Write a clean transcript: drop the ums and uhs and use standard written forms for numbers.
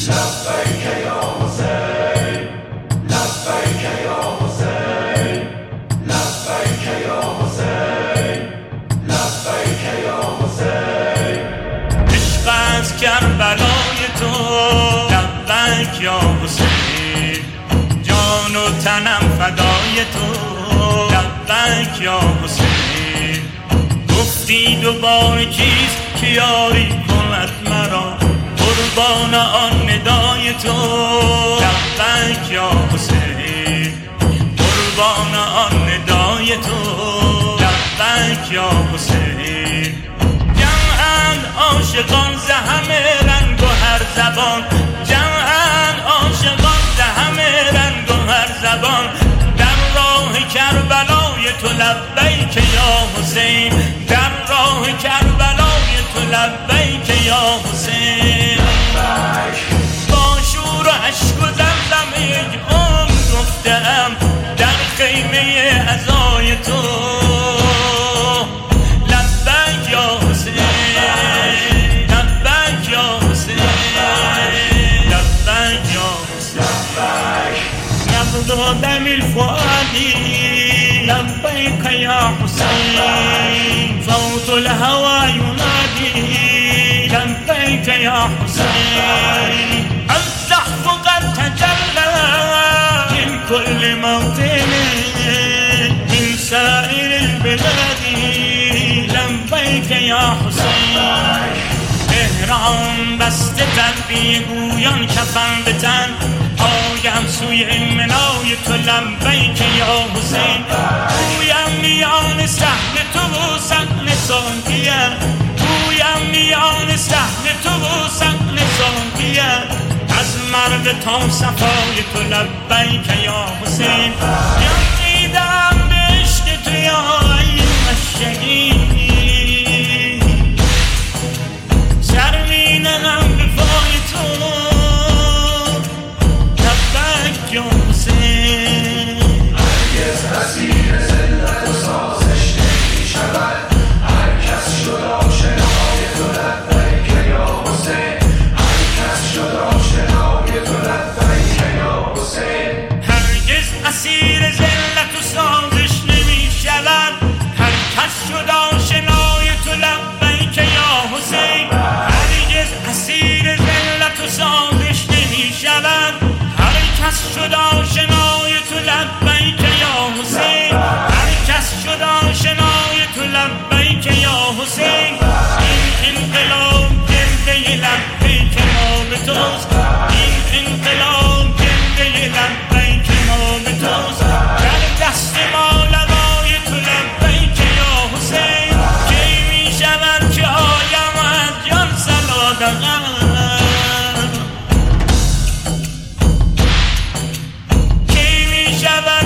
لبیک یا حسین، لبیک یا حسین، لبیک یا حسین، لبیک یا حسین. عشق از کربلای تو لبیک یا حسین، جان و تنم فدای تو لبیک یا حسین. گفتی دوباره چیست که یاری کند مرا، قربان آن ندای تو لبیک یا حسین، قربان آن ندای تو لبیک یا حسین. جمعند عاشقان ز همه رنگ و هر زبان، جمعند عاشقان ز همه رنگ و هر زبان، در راه کربلای تو لبیک یا حسین، در راه کربلای تو لبیک یا حسین. با شور و عشق و زمزمه یک عمر گفتم در خیمه عزای تو لبیک یا حسین، لبیک یا حسین، لبیک یا حسین. نبض دم الفؤاد لبيك يا حسين، صوت الهوى ينادي لبيك يا حسين. الزحف قد تجلى من كل موطن من سائر البلاد لبيك يا حسين. تهران بسته تنبیه گویان کفن به تن، آیم سوی منای تو لبیک یا حسین. گویم میان صحن تو و صحن ساقیت، گویم میان صحن تو و صحن ساقیت، از مرد تا صفای تو لبیک یا حسین. جمیدم به عشق تو یا این مشهید، سر می نهم به پای تو لبیک یا حسین. هرگز اسیر ذلت و سازش نمی شود، هر کس شد آشنای تو لبیک یا حسین، هر کس شد آشنای تو لبیک یا حسین. هرگز اسیر ذلت و سازش نمی شود، هر کس شد آشنای تو لبیک یا حسین. هرگز اسیر ذلت و سازش نمی شود، هر کس شد آشنای تو لبیک یا حسین، هر کس شد آشنای تو لبیک یا حسین. این انقلاب گرده لبیک ما به توست، این انقلاب گرده لبیک ما به توست. در دست ما لبای تو لبیک یا حسین، کی می شود که آیم از جان صلادقم، کی می شود